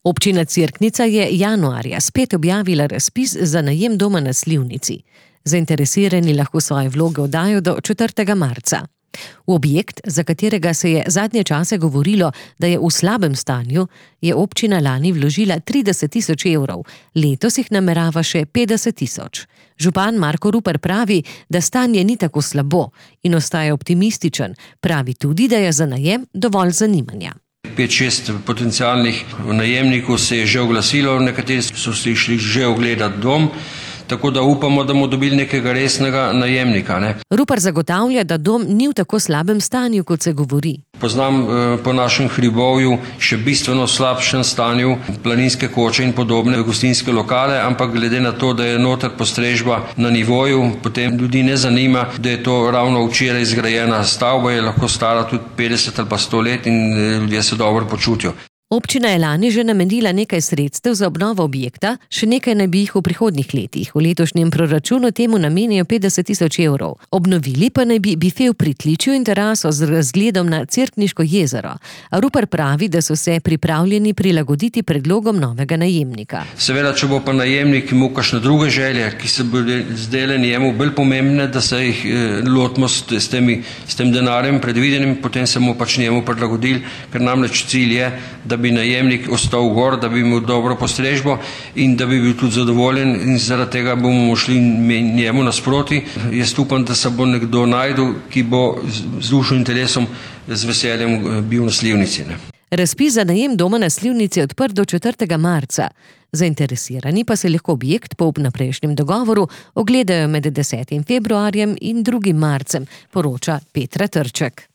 Občina Cerknica je januarja spet objavila razpis za najem doma na Slivnici. Zainteresirani lahko svoje vloge oddajo do 4. marca. V objekt, za katerega se je zadnje čase govorilo, da je v slabem stanju, je občina lani vložila 30 000 evrov, letos jih namerava še 50 000. Župan Marko Rupar pravi, da stanje ni tako slabo in ostaja optimističen. Pravi tudi, da je za najem dovolj zanimanja. 5-6 potencialnih najemnikov se je že oglasilo, nekateri so si šli že ogledati dom, tako da upamo, da bomo dobili nekega resnega najemnika. Rupar zagotavlja, da dom ni v tako slabem stanju, kot se govori. Poznam po našem hribovju še bistveno slabšem stanju planinske koče in podobne gostinske lokale, ampak glede na to, da je noter postrežba na nivoju, potem ljudi ne zanima, da je to ravno včeraj zgrajena stavba, je lahko stara tudi 50 ali pa 100 let in ljudje se dobro počutijo. Občina je lani že namenila nekaj sredstev za obnovo objekta, še nekaj naj bi jih v prihodnjih letih. V letošnjem proračunu temu namenijo 50 000 evrov. Obnovili pa naj bi bife v pritličju in teraso z razgledom na Cerkniško jezero. A Rupar pravi, da so se pripravljeni prilagoditi predlogom novega najemnika. Seveda, če bo pa najemnik imel kakšne druge želje, ki se bodo zdele njemu bolj pomembne, da se jih lotimo s tem denarjem predvidenim, potem se mu pač njemu prilagodili, ker namreč cilj je, da bi najemnik ostal gor, da bi imel dobro postrežbo in da bi bil tudi zadovoljen in zaradi tega bomo šli njemu nasproti. Jaz upam, da se bo nekdo najdel, ki bo z dušo in telesom z veseljem bil na Slivnici. Razpis za najem doma na Slivnici je odprt do 4. marca. Zainteresirani pa se lahko objekt po vnaprejšnjem dogovoru ogledajo med 10. februarjem in 2. marcem, poroča Petra Trček.